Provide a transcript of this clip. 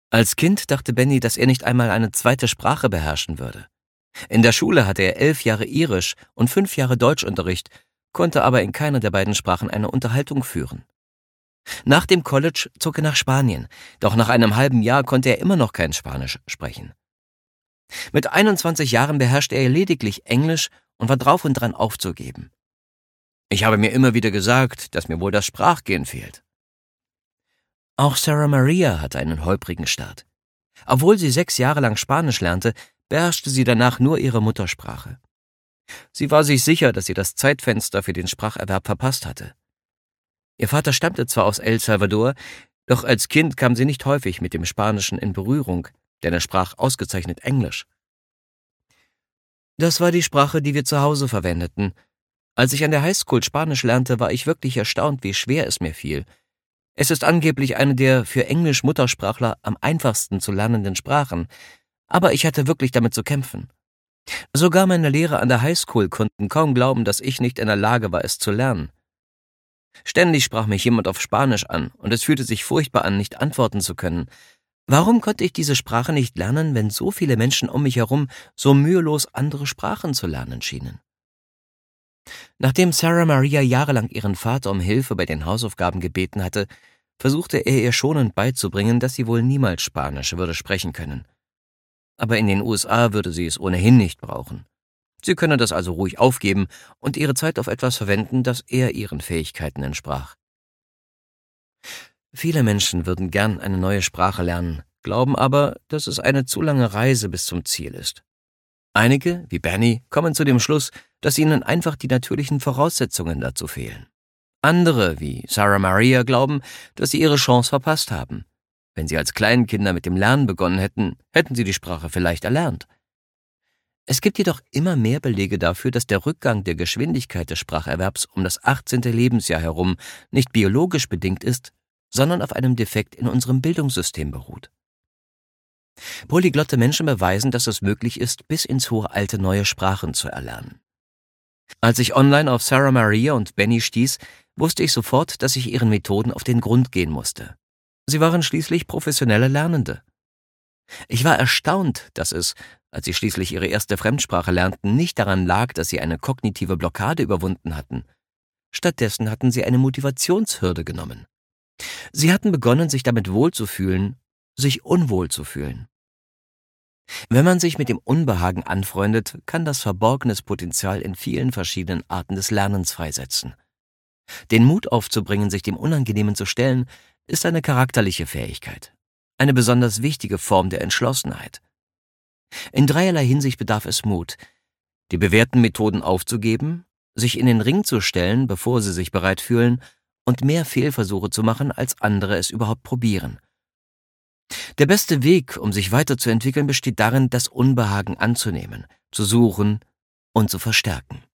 Als Kind dachte Benny, dass er nicht einmal eine zweite Sprache beherrschen würde. In der Schule hatte er 11 Jahre Irisch und 5 Jahre Deutschunterricht, konnte aber in keiner der beiden Sprachen eine Unterhaltung führen. Nach dem College zog er nach Spanien, doch nach einem halben Jahr konnte er immer noch kein Spanisch sprechen. Mit 21 Jahren beherrschte er lediglich Englisch und war drauf und dran aufzugeben. Ich habe mir immer wieder gesagt, dass mir wohl das Sprachgehen fehlt. Auch Sarah Maria hatte einen holprigen Start. Obwohl sie 6 Jahre lang Spanisch lernte, beherrschte sie danach nur ihre Muttersprache. Sie war sich sicher, dass sie das Zeitfenster für den Spracherwerb verpasst hatte. Ihr Vater stammte zwar aus El Salvador, doch als Kind kam sie nicht häufig mit dem Spanischen in Berührung, denn er sprach ausgezeichnet Englisch. Das war die Sprache, die wir zu Hause verwendeten. Als ich an der Highschool Spanisch lernte, war ich wirklich erstaunt, wie schwer es mir fiel. Es ist angeblich eine der für Englisch-Muttersprachler am einfachsten zu lernenden Sprachen, aber ich hatte wirklich damit zu kämpfen. Sogar meine Lehrer an der Highschool konnten kaum glauben, dass ich nicht in der Lage war, es zu lernen. Ständig sprach mich jemand auf Spanisch an, und es fühlte sich furchtbar an, nicht antworten zu können. Warum konnte ich diese Sprache nicht lernen, wenn so viele Menschen um mich herum so mühelos andere Sprachen zu lernen schienen? Nachdem Sarah Maria jahrelang ihren Vater um Hilfe bei den Hausaufgaben gebeten hatte, versuchte er ihr schonend beizubringen, dass sie wohl niemals Spanisch würde sprechen können. Aber in den USA würde sie es ohnehin nicht brauchen. Sie könne das also ruhig aufgeben und ihre Zeit auf etwas verwenden, das eher ihren Fähigkeiten entsprach. Viele Menschen würden gern eine neue Sprache lernen, glauben aber, dass es eine zu lange Reise bis zum Ziel ist. Einige, wie Benny, kommen zu dem Schluss, dass ihnen einfach die natürlichen Voraussetzungen dazu fehlen. Andere, wie Sarah Maria, glauben, dass sie ihre Chance verpasst haben. Wenn sie als Kleinkinder mit dem Lernen begonnen hätten, hätten sie die Sprache vielleicht erlernt. Es gibt jedoch immer mehr Belege dafür, dass der Rückgang der Geschwindigkeit des Spracherwerbs um das 18. Lebensjahr herum nicht biologisch bedingt ist, sondern auf einem Defekt in unserem Bildungssystem beruht. Polyglotte Menschen beweisen, dass es möglich ist, bis ins hohe Alter neue Sprachen zu erlernen. Als ich online auf Sarah Maria und Benny stieß, wusste ich sofort, dass ich ihren Methoden auf den Grund gehen musste. Sie waren schließlich professionelle Lernende. Ich war erstaunt, dass es, als sie schließlich ihre erste Fremdsprache lernten, nicht daran lag, dass sie eine kognitive Blockade überwunden hatten. Stattdessen hatten sie eine Motivationshürde genommen. Sie hatten begonnen, sich damit wohlzufühlen, sich unwohl zu fühlen. Wenn man sich mit dem Unbehagen anfreundet, kann das verborgenes Potenzial in vielen verschiedenen Arten des Lernens freisetzen. Den Mut aufzubringen, sich dem Unangenehmen zu stellen, ist eine charakterliche Fähigkeit, eine besonders wichtige Form der Entschlossenheit. In dreierlei Hinsicht bedarf es Mut, die bewährten Methoden aufzugeben, sich in den Ring zu stellen, bevor sie sich bereit fühlen, und mehr Fehlversuche zu machen, als andere es überhaupt probieren. Der beste Weg, um sich weiterzuentwickeln, besteht darin, das Unbehagen anzunehmen, zu suchen und zu verstärken.